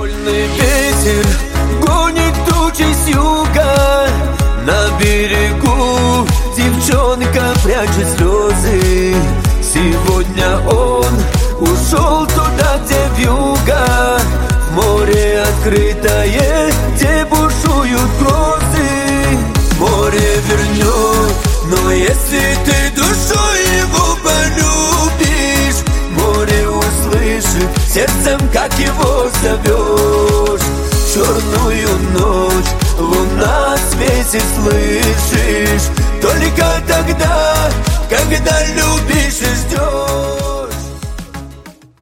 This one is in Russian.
Вольный ветер гонит тучи с юга. На берегу девчонка прячет слезы. Сегодня он ушел туда, где вьюга. В море открытое, где бушуют грозы. Море вернет, но если ты душой его полюбишь, море услышит сердцем, как его зовешь. Черную ночь луна светит, слышишь, только тогда, когда любишь и ждешь.